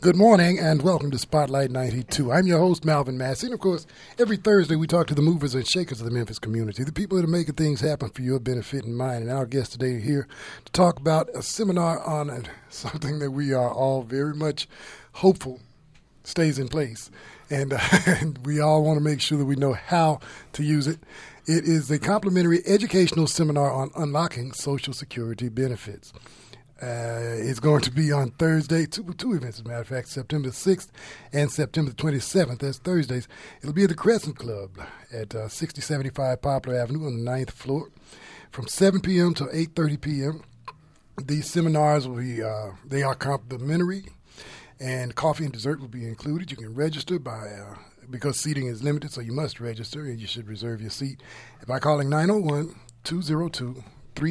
Good morning and welcome to Spotlight 92. I'm your host, Malvin Massey. And of course, every Thursday we talk to the movers and shakers of the Memphis community, the people that are making things happen for your benefit and mine. And our guest today here to talk about a seminar on something that we are all very much hopeful stays in place. And we all want to make sure that we know how to use it. It is a complimentary educational seminar on unlocking Social Security benefits. It's going to be on Thursday, two events, as a matter of fact, September 6th and September 27th. That's Thursdays. It'll be at the Crescent Club at 6075 Poplar Avenue on the 9th floor from 7 p.m. to 8:30 p.m. These seminars will be, they are complimentary, and coffee and dessert will be included. You can register because seating is limited, so you must register, and you should reserve your seat by calling 901-202-3909,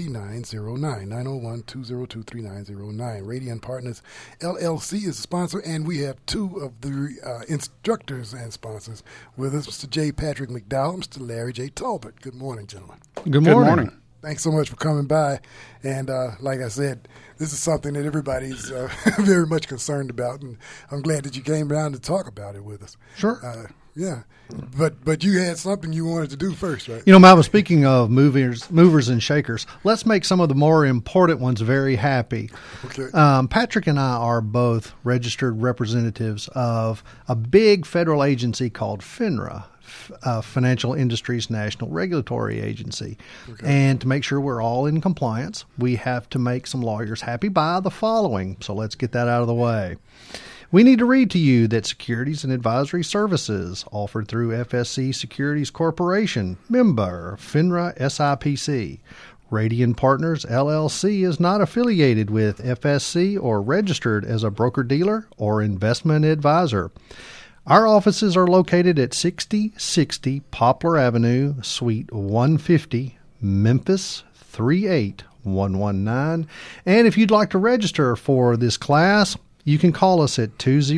901-202-3909. Radian Partners LLC is a sponsor, and we have two of the instructors and sponsors with us, Mr. J. Patrick McDowell, Mr. Larry J. Talbot. Good morning, gentlemen. Good morning. Thanks so much for coming by. And like I said, this is something that everybody's very much concerned about, and I'm glad that you came down to talk about it with us. Sure. Yeah. But you had something you wanted to do first, right? You know, Malvin, speaking of movers and shakers, let's make some of the more important ones very happy. Okay. Patrick and I are both registered representatives of a big federal agency called FINRA, Financial Industries National Regulatory Agency. Okay. And to make sure we're all in compliance, we have to make some lawyers happy by the following. So let's get that out of the way. We need to read to you that securities and advisory services offered through FSC Securities Corporation, member FINRA SIPC. Radian Partners LLC is not affiliated with FSC or registered as a broker-dealer or investment advisor. Our offices are located at 6060 Poplar Avenue, Suite 150, Memphis 38119. And if you'd like to register for this class, you can call us at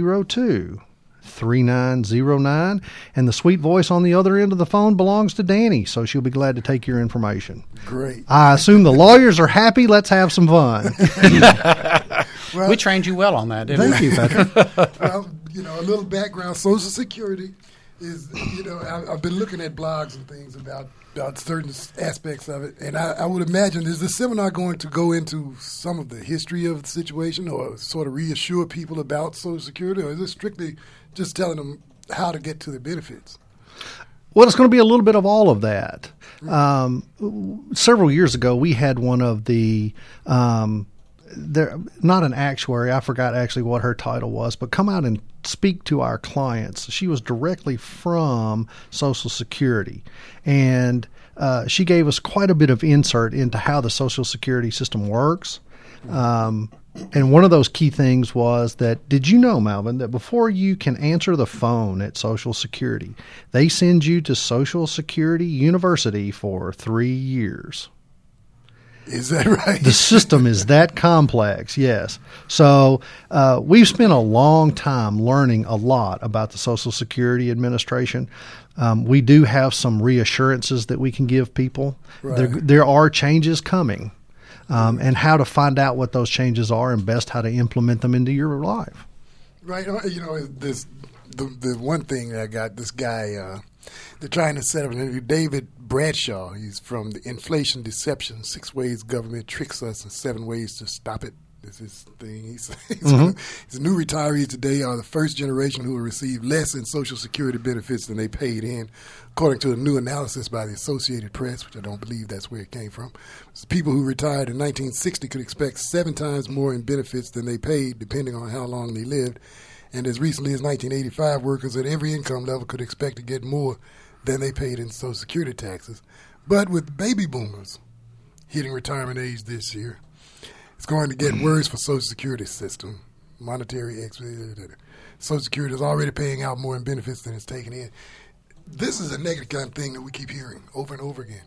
202-3909, and the sweet voice on the other end of the phone belongs to Danny, so she'll be glad to take your information. Great. I assume the lawyers are happy. Let's have some fun. Well, we trained you well on that, didn't we? Thank you, Patrick. Well, a little background. Social Security is, I've been looking at blogs and things about certain aspects of it, and I would imagine, is the seminar going to go into some of the history of the situation or sort of reassure people about Social Security, or is it strictly just telling them how to get to the benefits? Well, it's going to be a little bit of all of that. Several years ago, we had one of the not an actuary, I forgot actually what her title was, but come out and speak to our clients. She was directly from Social Security, and she gave us quite a bit of insight into how the Social Security system works. And one of those key things was that, did you know, Malvin, that before you can answer the phone at Social Security, they send you to Social Security University for 3 years? Is that right? The system is that complex, yes. So we've spent a long time learning a lot about the Social Security Administration. We do have some reassurances that we can give people. Right. There are changes coming, and how to find out what those changes are and best how to implement them into your life. Right. The one thing I got, this guy, they're trying to set up an interview, David Bradshaw. He's from the Inflation Deception, 6 Ways Government Tricks Us and 7 Ways to Stop It. This is his thing. He's new retirees today are the first generation who will receive less in Social Security benefits than they paid in, according to a new analysis by the Associated Press, which I don't believe that's where it came from. So people who retired in 1960 could expect 7 times more in benefits than they paid, depending on how long they lived. And as recently as 1985, workers at every income level could expect to get more than they paid in Social Security taxes. But with baby boomers hitting retirement age this year, it's going to get worse for Social Security system. Social Security is already paying out more in benefits than it's taking in. This is a negative kind of thing that we keep hearing over and over again.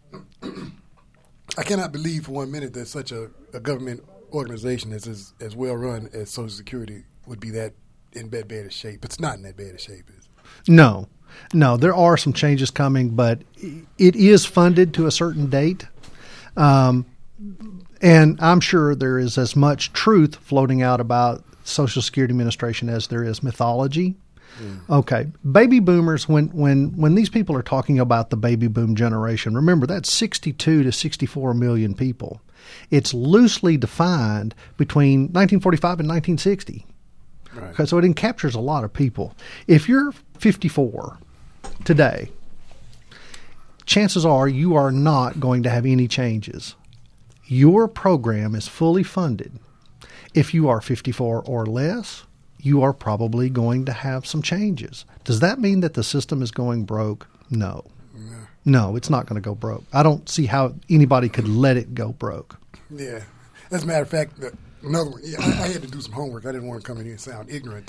I cannot believe for 1 minute that such a government organization that's as well run as Social Security would be that in that bad a shape. It's not in that bad a shape, is it? No, there are some changes coming, but it is funded to a certain date. And I'm sure there is as much truth floating out about Social Security Administration as there is mythology. Okay, baby boomers, when these people are talking about the baby boom generation, remember that's 62 to 64 million people. It's loosely defined between 1945 and 1960. Right. Okay, so it encaptures a lot of people. If you're 54 today, chances are you are not going to have any changes. Your program is fully funded. If you are 54 or less, you are probably going to have some changes. Does that mean that the system is going broke? No. No, it's not going to go broke. I don't see how anybody could let it go broke. Yeah. As a matter of fact, another one, I had to do some homework. I didn't want to come in here and sound ignorant.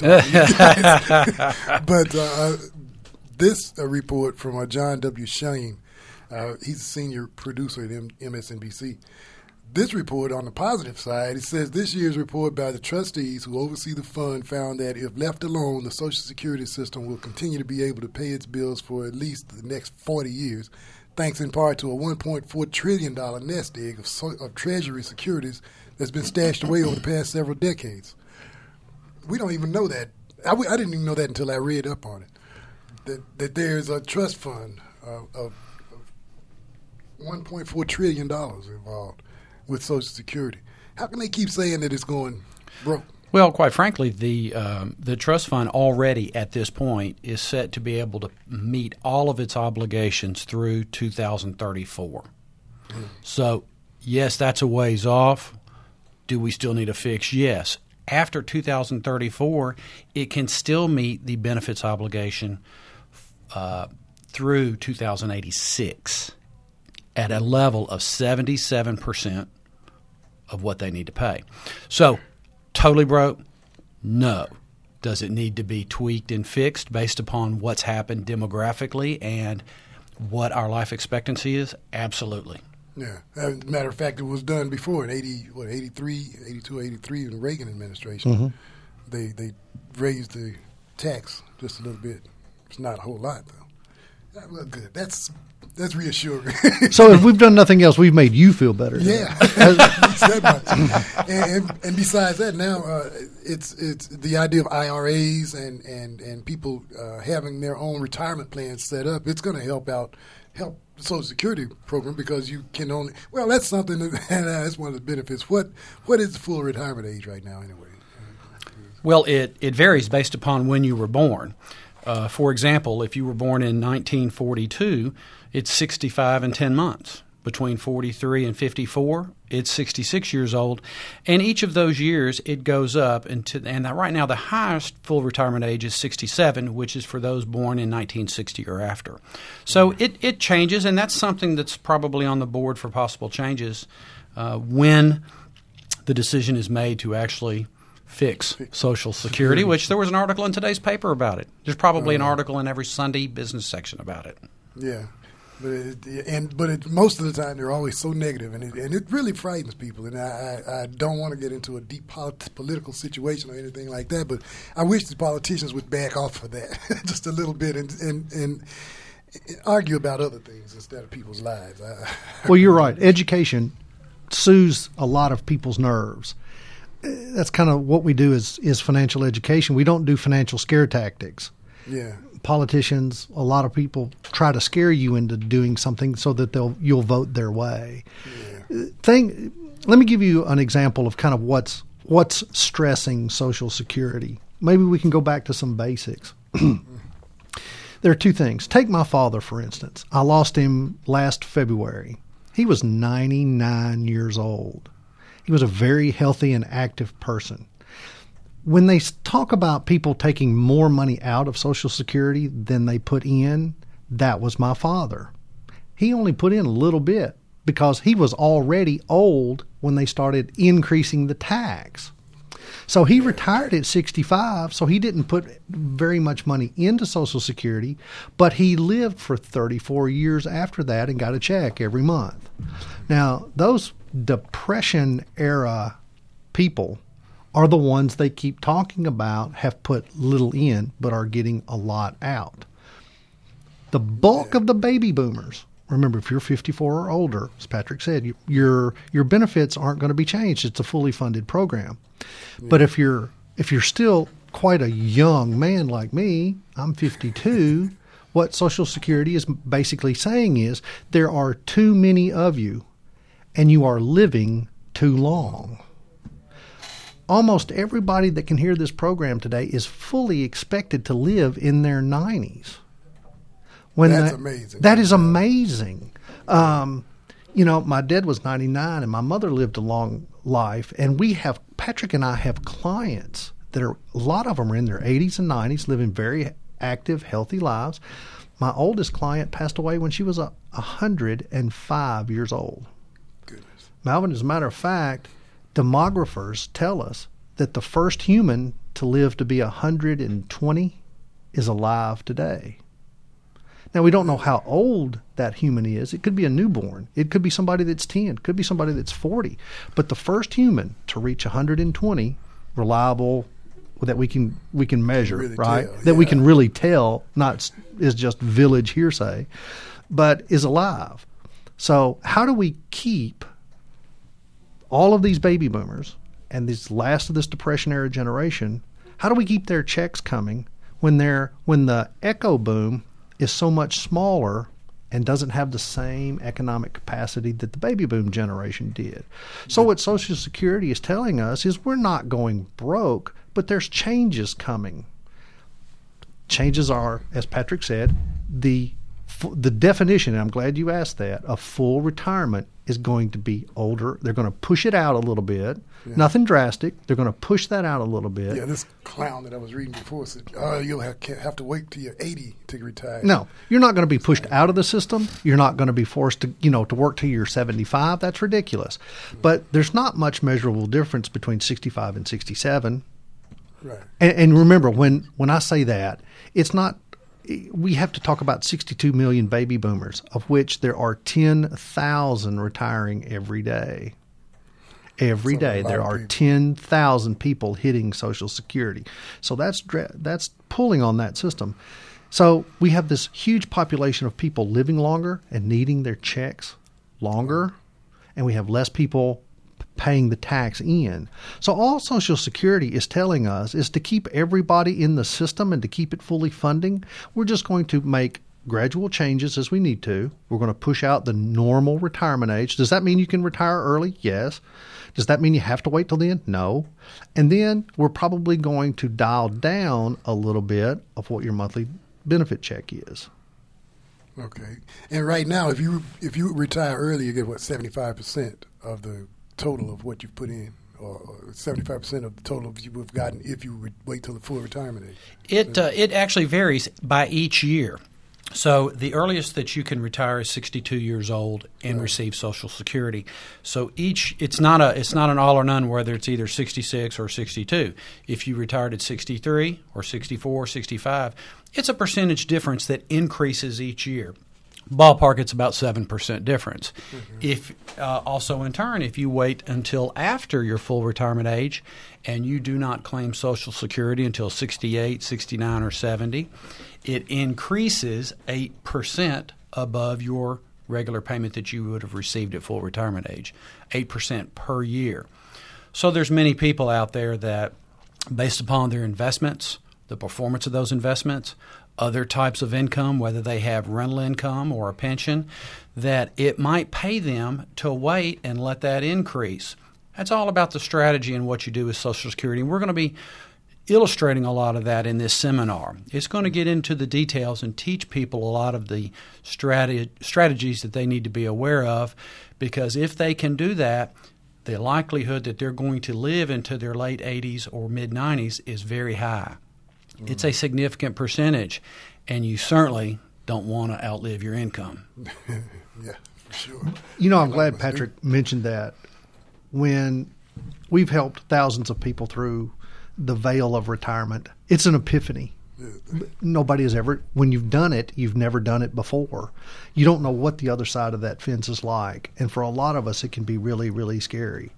But this report from John W. Shane, he's a senior producer at MSNBC. This report, on the positive side, it says this year's report by the trustees who oversee the fund found that if left alone, the Social Security system will continue to be able to pay its bills for at least the next 40 years, thanks in part to a $1.4 trillion nest egg of Treasury securities that's been stashed away over the past several decades. We don't even know that. I didn't even know that until I read up on it, that there's a trust fund of $1.4 trillion involved with Social Security. How can they keep saying that it's going broke? Well, quite frankly, the trust fund already at this point is set to be able to meet all of its obligations through 2034. So, yes, that's a ways off. Do we still need a fix? Yes. After 2034, it can still meet the benefits obligation through 2086 at a level of 77% of what they need to pay. So, totally broke? No. Does it need to be tweaked and fixed based upon what's happened demographically and what our life expectancy is? Absolutely. Yeah. As a matter of fact, it was done before in 82, 83 in the Reagan administration. Mm-hmm. They raised the tax just a little bit. It's not a whole lot, though. Well, good. That's reassuring. So if we've done nothing else, we've made you feel better. Yeah. and besides that, now it's the idea of IRAs and people having their own retirement plans set up. It's going to help the Social Security program because you can only – well, that's something that's one of the benefits. What is the full retirement age right now anyway? Well, it varies based upon when you were born. For example, if you were born in 1942, it's 65 and 10 months. Between 43 and 54, it's 66 years old. And each of those years, it goes up. And right now, the highest full retirement age is 67, which is for those born in 1960 or after. So it changes, and that's something that's probably on the board for possible changes when the decision is made to actually fix Social Security, which there was an article in today's paper about it. There's probably an article in every Sunday business section about it. Yeah. But most of the time they're always so negative, and it really frightens people. And I don't want to get into a deep political situation or anything like that, but I wish the politicians would back off of that just a little bit and argue about other things instead of people's lives. Well, you're right. Education soothes a lot of people's nerves. That's kind of what we do is financial education. We don't do financial scare tactics. Yeah. Politicians, a lot of people try to scare you into doing something so that you'll vote their way. Yeah. Let me give you an example of kind of what's stressing Social Security. Maybe we can go back to some basics. There are two things. Take my father, for instance. I lost him last February. He was 99 years old. He was a very healthy and active person. When they talk about people taking more money out of Social Security than they put in, that was my father. He only put in a little bit because he was already old when they started increasing the tax. So he retired at 65, so he didn't put very much money into Social Security, but he lived for 34 years after that and got a check every month. Now, those Depression-era people are the ones they keep talking about have put little in but are getting a lot out. The bulk of the baby boomers, remember, if you're 54 or older, as Patrick said, your benefits aren't going to be changed. It's a fully funded program. Yeah. But if you're if you're still quite a young man like me, I'm 52, what Social Security is basically saying is there are too many of you and you are living too long. Almost everybody that can hear this program today is fully expected to live in their 90s. That's amazing. That is amazing. My dad was 99 and my mother lived a long life. And Patrick and I have clients that a lot of them are in their 80s and 90s, living very active, healthy lives. My oldest client passed away when she was 105 years old. Goodness. Malvin, as a matter of fact, demographers tell us that the first human to live to be 120 is alive today. Now, we don't know how old that human is. It could be a newborn. It could be somebody that's 10. It could be somebody that's 40. But the first human to reach 120, reliable, that we can measure, really right? tell, that we yeah. can really tell, not is just village hearsay, but is alive. So how do we keep all of these baby boomers and this last of this Depression era generation, how do we keep their checks coming when the echo boom is so much smaller and doesn't have the same economic capacity that the baby boom generation did? So what Social Security is telling us is we're not going broke, but there's changes coming. Changes are, as Patrick said, the definition, and I'm glad you asked that, of full retirement is going to be older. They're going to push it out a little bit. Yeah. Nothing drastic. They're going to push that out a little bit. Yeah, this clown that I was reading before said, you'll have to wait till you're 80 to retire. No, you're not going to be pushed out of the system. You're not going to be forced to work till you're 75. That's ridiculous. But there's not much measurable difference between 65 and 67. Right. And remember, when I say that, it's not. We have to talk about 62 million baby boomers, of which there are 10,000 retiring every day. Every day there are 10,000 people hitting Social Security. So that's pulling on that system. So we have this huge population of people living longer and needing their checks longer, and we have less people paying the tax in. So all Social Security is telling us is to keep everybody in the system and to keep it fully funding. We're just going to make gradual changes as we need to. We're going to push out the normal retirement age. Does that mean you can retire early? Yes. Does that mean you have to wait till then? No. And then we're probably going to dial down a little bit of what your monthly benefit check is. Okay. And right now, if you retire early, you get 75% of the total of what you've put in, or 75% of the total you would have gotten if you wait till the full retirement age. It actually varies by each year. So the earliest that you can retire is 62 years old and receive Social Security. So it's not an all or none whether it's either 66 or 62. If you retired at 63 or 64 or 65, it's a percentage difference that increases each year. Ballpark, it's about 7% difference. Mm-hmm. If also in turn, if you wait until after your full retirement age and you do not claim Social Security until 68, 69, or 70, it increases 8% above your regular payment that you would have received at full retirement age, 8% per year. So there's many people out there that, based upon their investments, the performance of those investments, other types of income, whether they have rental income or a pension, that it might pay them to wait and let that increase. That's all about the strategy and what you do with Social Security. And we're going to be illustrating a lot of that in this seminar. It's going to get into the details and teach people a lot of the strategies that they need to be aware of, because if they can do that, the likelihood that they're going to live into their late 80s or mid-90s is very high. It's a significant percentage, and you certainly don't want to outlive your income. Yeah, for sure. I'm glad Patrick mentioned that. When we've helped thousands of people through the veil of retirement, it's an epiphany. Nobody has ever, when you've done it, you've never done it before. You don't know what the other side of that fence is like. And for a lot of us, it can be really, really scary.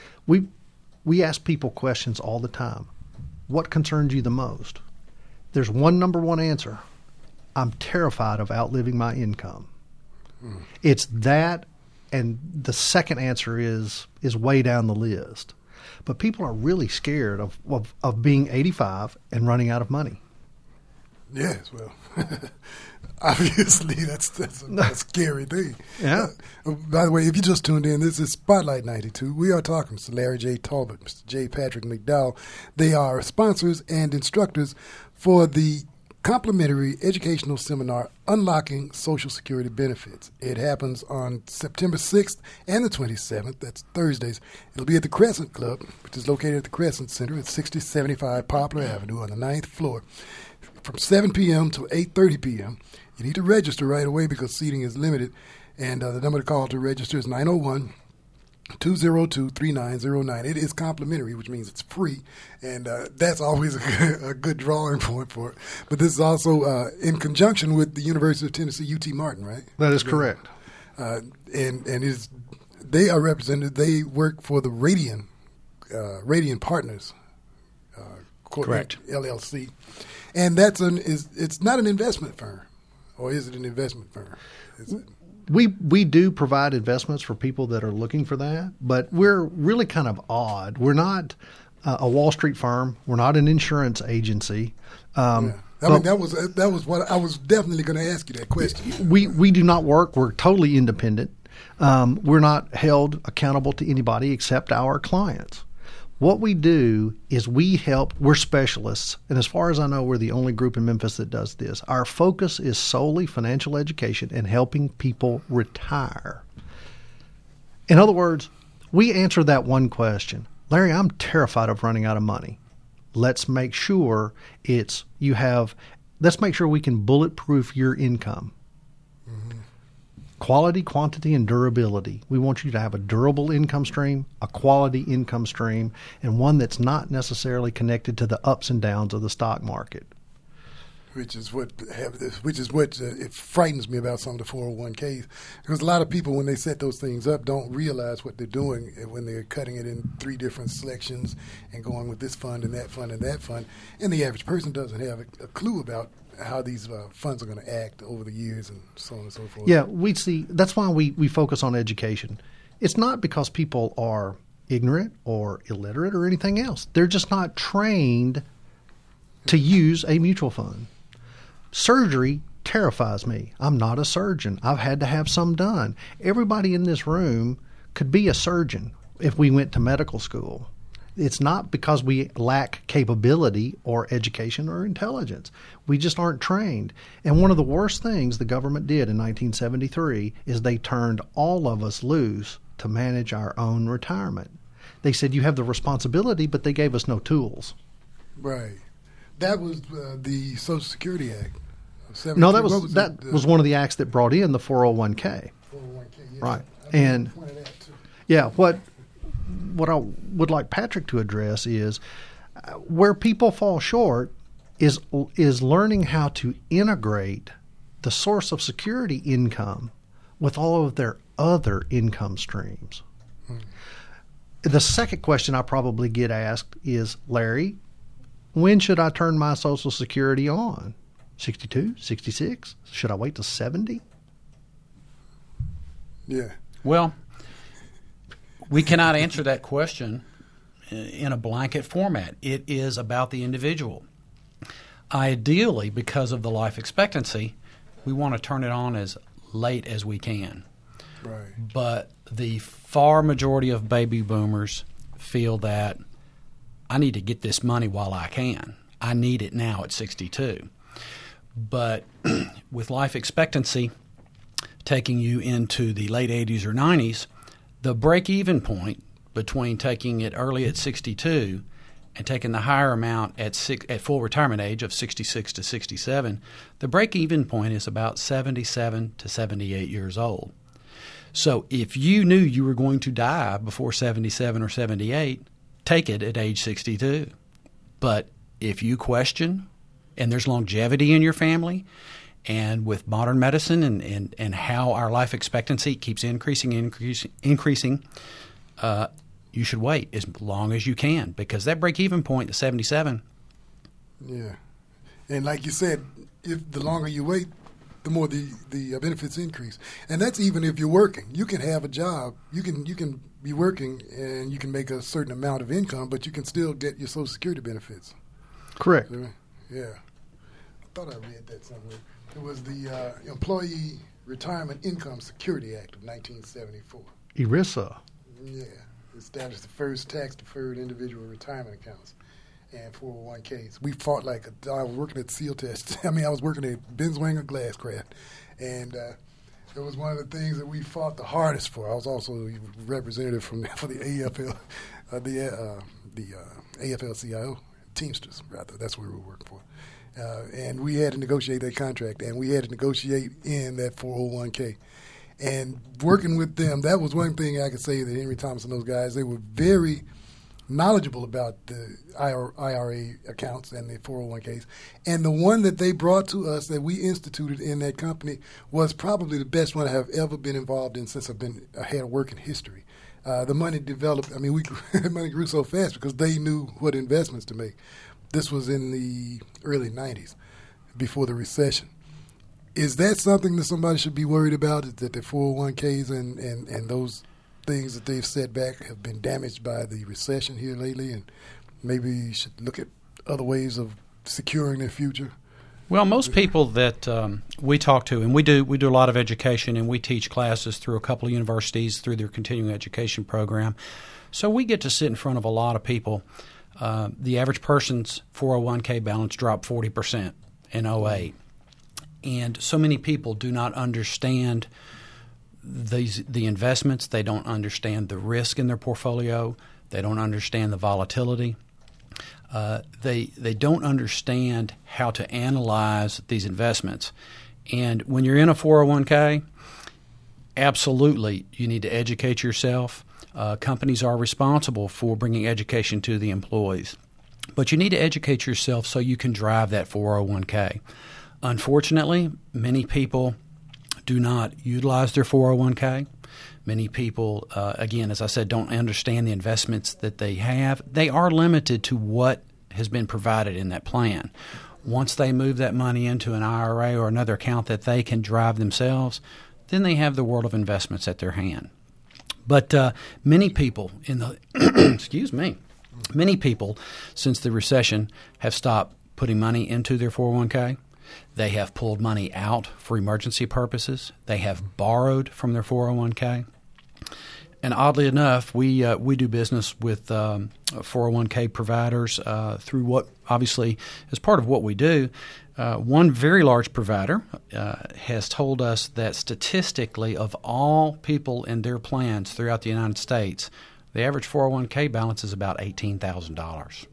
We ask people questions all the time. What concerns you the most? There's one number one answer. I'm terrified of outliving my income. It's that, and the second answer is way down the list. But people are really scared of being 85 and running out of money. Yes, well, obviously that's a scary thing. Yeah. By the way, if you just tuned in, this is Spotlight 92. We are talking to Larry J. Talbot, Mr. J. Patrick McDowell. They are sponsors and instructors for the complimentary educational seminar, Unlocking Social Security Benefits. It happens on September 6th and the 27th. That's Thursdays. It'll be at the Crescent Club, which is located at the Crescent Center at 6075 Poplar Avenue on the 9th floor, from 7 p.m. to 8:30 p.m. You need to register right away because seating is limited. And the number to call to register is 901-202-3909. It is complimentary, which means it's free, and that's always a good drawing point for it. But this is also in conjunction with the University of Tennessee, UT Martin, right? That is correct. They are represented. They work for the Radian Partners, Correct, LLC, and it's not an investment firm, or is it an investment firm? Is it? We do provide investments for people that are looking for that, but we're really kind of odd. We're not a Wall Street firm. We're not an insurance agency. I mean, that was what I was definitely going to ask you that question. We do not work. We're totally independent. We're not held accountable to anybody except our clients. What we do is we're specialists, and as far as I know, we're the only group in Memphis that does this. Our focus is solely financial education and helping people retire. In other words, we answer that one question. Larry, I'm terrified of running out of money. Let's make sure let's make sure we can bulletproof your income. Quality, quantity, and durability. We want you to have a durable income stream, a quality income stream, and one that's not necessarily connected to the ups and downs of the stock market. Which is what it frightens me about some of the 401ks, because a lot of people, when they set those things up, don't realize what they're doing when they're cutting it in 3 different selections and going with this fund and that fund and that fund, and the average person doesn't have a clue about how these funds are going to act over the years and so on and so forth. Yeah, that's why we focus on education. It's not because people are ignorant or illiterate or anything else. They're just not trained to use a mutual fund. Surgery terrifies me. I'm not a surgeon. I've had to have some done. Everybody in this room could be a surgeon if we went to medical school. It's not because we lack capability or education or intelligence. We just aren't trained. And one of the worst things the government did in 1973 is they turned all of us loose to manage our own retirement. They said you have the responsibility, but they gave us no tools. Right. That was the Social Security Act. No, that was one of the acts that brought in the 401k. 401k, yeah. Right. And yeah, what I would like Patrick to address is where people fall short is learning how to integrate the source of security income with all of their other income streams. The second question I probably get asked is, Larry, when should I turn my Social Security on? 62, 66? Should I wait till 70? Yeah. Well, we cannot answer that question in a blanket format. It is about the individual. Ideally, because of the life expectancy, we want to turn it on as late as we can. Right. But the far majority of baby boomers feel that I need to get this money while I can. I need it now at 62. But with life expectancy taking you into the late 80s or 90s, the break-even point between taking it early at 62 and taking the higher amount at full retirement age of 66 to 67, the break-even point is about 77 to 78 years old. So if you knew you were going to die before 77 or 78, take it at age 62. But if you question, and there's longevity in your family, and with modern medicine and how our life expectancy keeps increasing, you should wait as long as you can, because that break-even point is 77. Yeah. And like you said, if the longer you wait, the more the benefits increase. And that's even if you're working. You can have a job. You can be working and you can make a certain amount of income, but you can still get your Social Security benefits. Correct. Yeah. I thought I read that somewhere. It was the Employee Retirement Income Security Act of 1974. ERISA. Yeah. Established the first tax-deferred individual retirement accounts and 401ks. We fought I was working at Seal Test. I was working at Benswanger Glasscraft. And it was one of the things that we fought the hardest for. I was also a representative for the AFL, the AFL-CIO, Teamsters, rather. That's what we were working for. And we had to negotiate that contract, and we had to negotiate in that 401k. And working with them, that was one thing I could say that Henry Thomas and those guys, they were very knowledgeable about the IRA accounts and the 401ks. And the one that they brought to us that we instituted in that company was probably the best one I have ever been involved in since I had a working history. The money developed. The money grew so fast because they knew what investments to make. This was in the early 90s, before the recession. Is that something that somebody should be worried about, is that the 401ks and those things that they've set back have been damaged by the recession here lately, and maybe you should look at other ways of securing their future? Well, most people that we talk to, and we do a lot of education, and we teach classes through a couple of universities through their continuing education program. So we get to sit in front of a lot of people. The average person's 401k balance dropped 40% in 2008. And so many people do not understand the investments. They don't understand the risk in their portfolio. They don't understand the volatility. They don't understand how to analyze these investments. And when you're in a 401k, absolutely you need to educate yourself. Companies are responsible for bringing education to the employees. But you need to educate yourself so you can drive that 401k. Unfortunately, many people do not utilize their 401k. Many people, again, as I said, don't understand the investments that they have. They are limited to what has been provided in that plan. Once they move that money into an IRA or another account that they can drive themselves, then they have the world of investments at their hand. But many people in the many people since the recession have stopped putting money into their 401k. They have pulled money out for emergency purposes. They have borrowed from their 401k. And oddly enough, we do business with 401k providers through what obviously is part of what we do. One very large provider has told us that statistically of all people in their plans throughout the United States, the average 401k balance is about $18,000.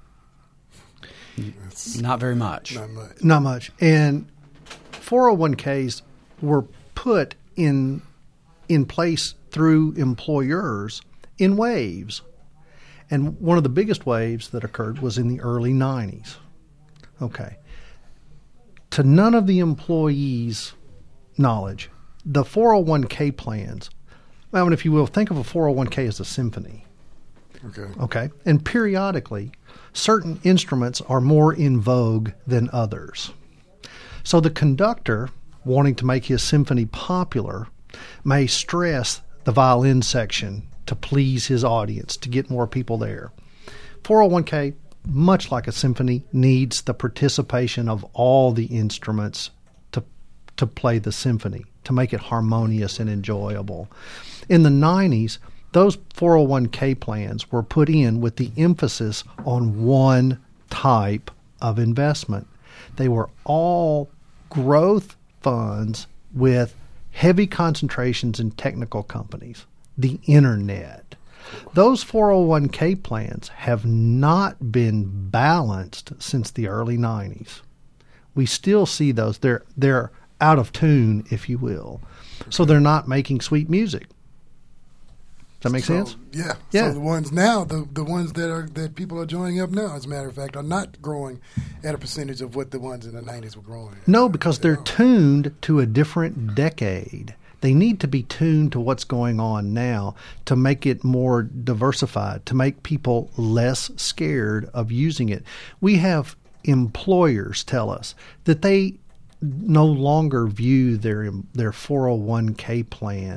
Not very much. Not much. And 401ks were put in place through employers in waves. And one of the biggest waves that occurred was in the early 90s. Okay. To none of the employees' knowledge, the 401k plans, if you will, think of a 401k as a symphony. Okay. And periodically, certain instruments are more in vogue than others. So the conductor, wanting to make his symphony popular, may stress the violin section to please his audience, to get more people there. 401k, much like a symphony, needs the participation of all the instruments to play the symphony, to make it harmonious and enjoyable. In the 90s, those 401k plans were put in with the emphasis on one type of investment. They were all growth funds with heavy concentrations in technical companies, the internet. Those 401k plans have not been balanced since the early 90s. We still see those. They're out of tune, if you will. So they're not making sweet music. Does that make sense? Yeah. So the ones now, the ones that people are joining up now, as a matter of fact, are not growing at a percentage of what the ones in the 90s were growing at. No, because they're tuned to a different decade. They need to be tuned to what's going on now to make it more diversified, to make people less scared of using it. We have employers tell us that they no longer view their 401k plan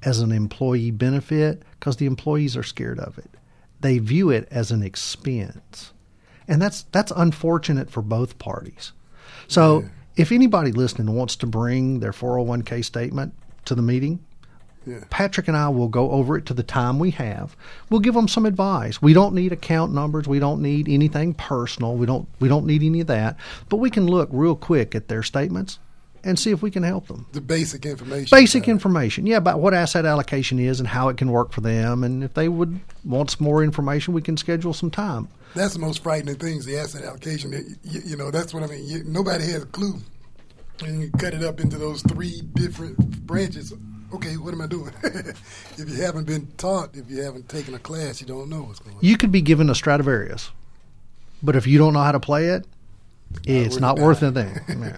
as an employee benefit because the employees are scared of it. They view it as an expense. And that's unfortunate for both parties. So if anybody listening wants to bring their 401k statement to the meeting, Patrick and I will go over it to the time we have. We'll give them some advice. We don't need account numbers. We don't need anything personal. We don't need any of that. But we can look real quick at their statements and see if we can help them. The basic information. Basic information, about what asset allocation is and how it can work for them. And if they would want some more information, we can schedule some time. That's the most frightening thing is the asset allocation. That's what I mean. Nobody has a clue. And you cut it up into those 3 different branches. Okay, what am I doing? If you haven't been taught, if you haven't taken a class, you don't know what's going on. You could be given a Stradivarius, but if you don't know how to play it, it's not worth a thing.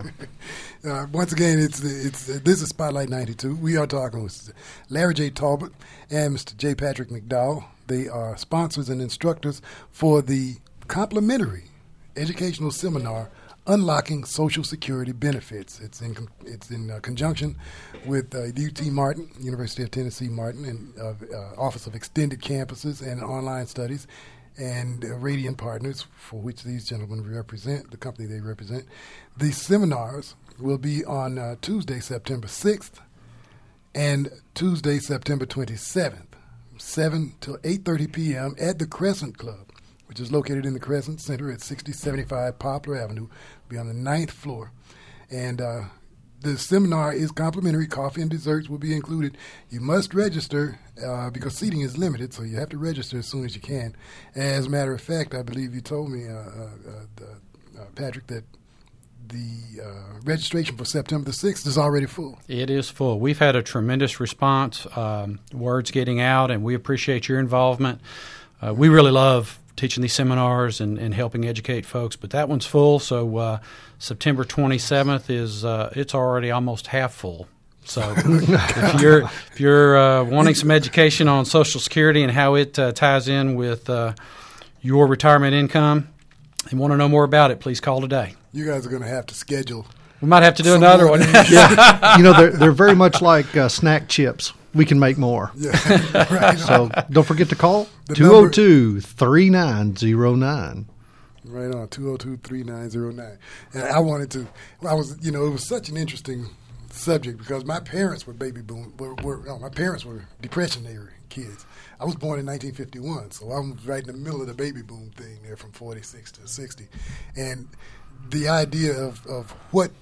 Once again, this is Spotlight 92. We are talking with Larry J. Talbot and Mr. J. Patrick McDowell. They are sponsors and instructors for the complimentary educational seminar, Unlocking Social Security Benefits. It's in conjunction with UT Martin, University of Tennessee Martin, and Office of Extended Campuses and Online Studies, and Radiant Partners, for which these gentlemen represent, the company they represent. These seminars will be on Tuesday, September 6th, and Tuesday, September 27th, 7 till 8:30 p.m. at the Crescent Club, which is located in the Crescent Center at 6075 Poplar Avenue. Be on the 9th floor. And the seminar is complimentary. Coffee and desserts will be included. You must register because seating is limited, so you have to register as soon as you can. As a matter of fact, I believe you told me, Patrick, that the registration for September the 6th is already full. It is full. We've had a tremendous response, words getting out, and we appreciate your involvement. We really love teaching these seminars and helping educate folks, but that one's full. So September 27th is it's already almost half full. So if you're wanting some education on Social Security and how it ties in with your retirement income and want to know more about it, please call today. You guys are going to have to schedule. We might have to do another one. They're very much like snack chips. We can make more. Yeah, right. So don't forget to call 202-3909. Right on, 202-3909. And I wanted to, it was such an interesting subject because my parents were baby boom, my parents were Depression era kids. I was born in 1951, so I was right in the middle of the baby boom thing there from 46 to 60. And the idea of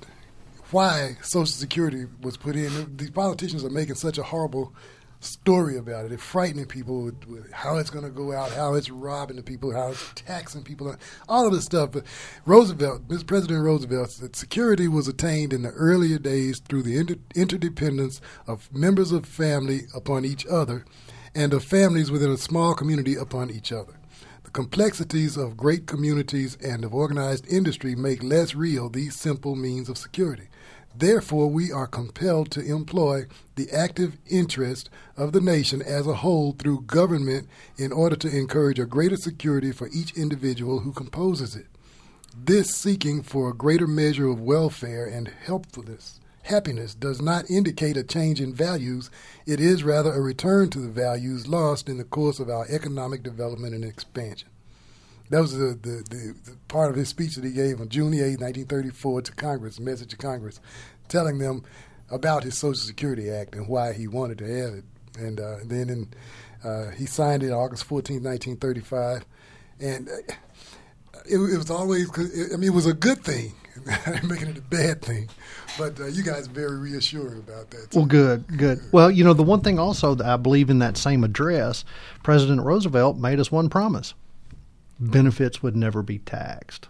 why Social Security was put in. These politicians are making such a horrible story about it. They're frightening people with how it's going to go out, how it's robbing the people, how it's taxing people, all of this stuff. But Mr. President Roosevelt said security was attained in the earlier days through the interdependence of members of family upon each other and of families within a small community upon each other. The complexities of great communities and of organized industry make less real these simple means of security. Therefore, we are compelled to employ the active interest of the nation as a whole through government in order to encourage a greater security for each individual who composes it. This seeking for a greater measure of welfare and happiness does not indicate a change in values. It is rather a return to the values lost in the course of our economic development and expansion. That was the part of his speech that he gave on June 8, 1934 to Congress, a message to Congress, telling them about his Social Security Act and why he wanted to have it. And then he signed it August 14, 1935. And it was always, it was a good thing. I'm making it a bad thing. But you guys are very reassuring about that. Well, good. Well, the one thing also that I believe in that same address, President Roosevelt made us one promise. Benefits would never be taxed.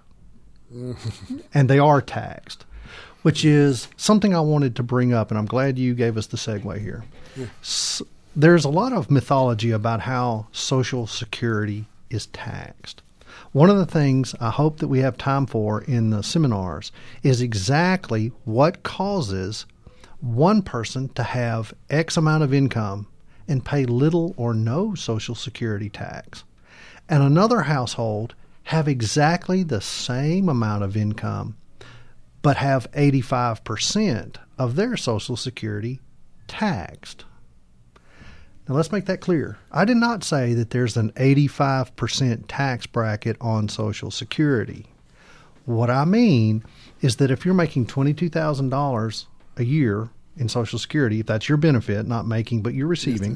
And they are taxed, which is something I wanted to bring up, and I'm glad you gave us the segue here. Yeah. There's a lot of mythology about how Social Security is taxed. One of the things I hope that we have time for in the seminars is exactly what causes one person to have X amount of income and pay little or no Social Security tax, and another household have exactly the same amount of income but have 85% of their Social Security taxed. Now, let's make that clear. I did not say that there's an 85% tax bracket on Social Security. What I mean is that if you're making $22,000 a year in Social Security, if that's your benefit, not making, but you're receiving,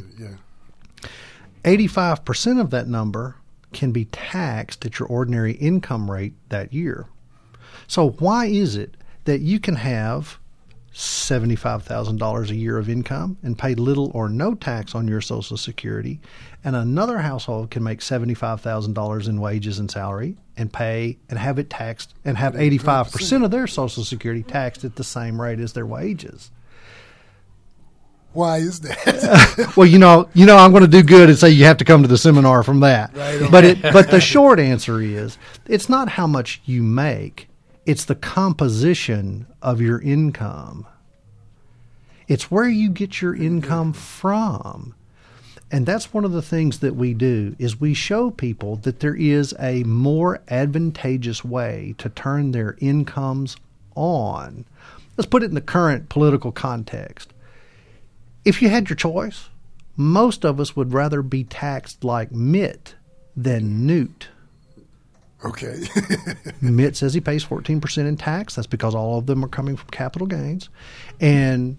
85% of that number can be taxed at your ordinary income rate that year. So why is it that you can have $75,000 a year of income and pay little or no tax on your Social Security, and another household can make $75,000 in wages and salary and pay and have it taxed and have 85% of their Social Security taxed at the same rate as their wages? Why is that? Well, I'm going to do good and say you have to come to the seminar from that. Right. But the short answer is it's not how much you make. It's the composition of your income. It's where you get your income from. And that's one of the things that we do is we show people that there is a more advantageous way to turn their incomes on. Let's put it in the current political context. If you had your choice, most of us would rather be taxed like Mitt than Newt. Okay. Mitt says he pays 14% in tax. That's because all of them are coming from capital gains. And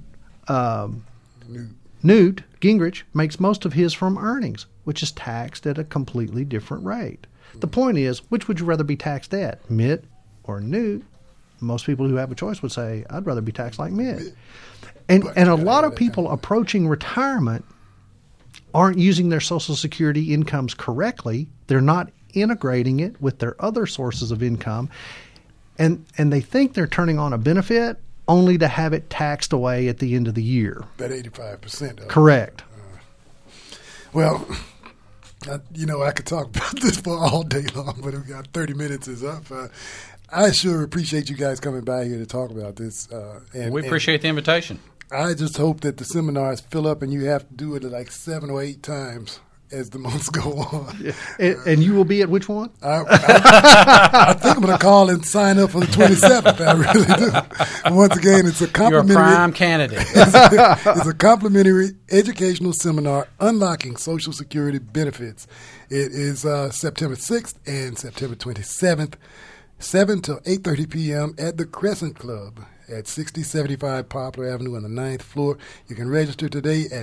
Newt Gingrich makes most of his from earnings, which is taxed at a completely different rate. The point is, which would you rather be taxed at, Mitt or Newt? Most people who have a choice would say, I'd rather be taxed like Mitt. And a lot of people approaching retirement aren't using their Social Security incomes correctly. They're not integrating it with their other sources of income. And they think they're turning on a benefit only to have it taxed away at the end of the year. That 85%. Correct. Well, I could talk about this for all day long, but we got 30 minutes is up. I sure appreciate you guys coming by here to talk about this. We appreciate the invitation. I just hope that the seminars fill up and you have to do it like 7 or 8 times as the months go on. Yeah. And you will be at which one? I think I'm going to call and sign up for the 27th. I really do. Once again, it's a complimentary. You're a prime candidate. It's a complimentary educational seminar, Unlocking Social Security Benefits. It is September 6th and September 27th. 7 till 8:30 p.m. at the Crescent Club at 6075 Poplar Avenue on the 9th floor. You can register today at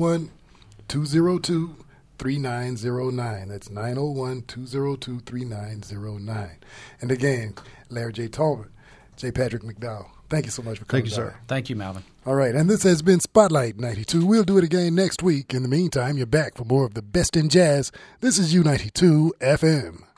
901-202-3909. That's 901-202-3909. And again, Larry J. Talbot, J. Patrick McDowell, thank you so much for coming. Thank you, sir. Thank you, Malvin. All right, and this has been Spotlight 92. We'll do it again next week. In the meantime, you're back for more of the best in jazz. This is U92 FM.